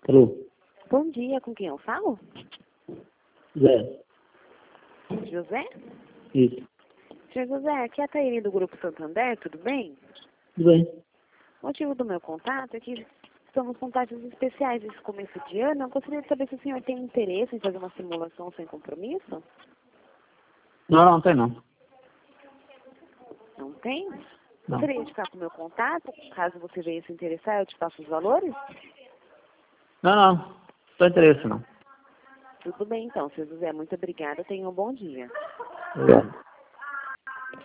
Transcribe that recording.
Alô? Bom dia, com quem eu falo? Zé. José? Isso. Senhor José, aqui é a Taíne do Grupo Santander, tudo bem? Tudo bem. O motivo do meu contato é que estamos com taxas especiais nesse começo de ano. Eu gostaria de saber se o senhor tem interesse em fazer uma simulação sem compromisso? Não tem não. Não tem? Não. Gostaria de ficar com o meu contato? Caso você venha se interessar, eu te passo os valores? Não tem interesse não. Tudo bem então, senhor José. Muito obrigada. Tenha um bom dia. Obrigado.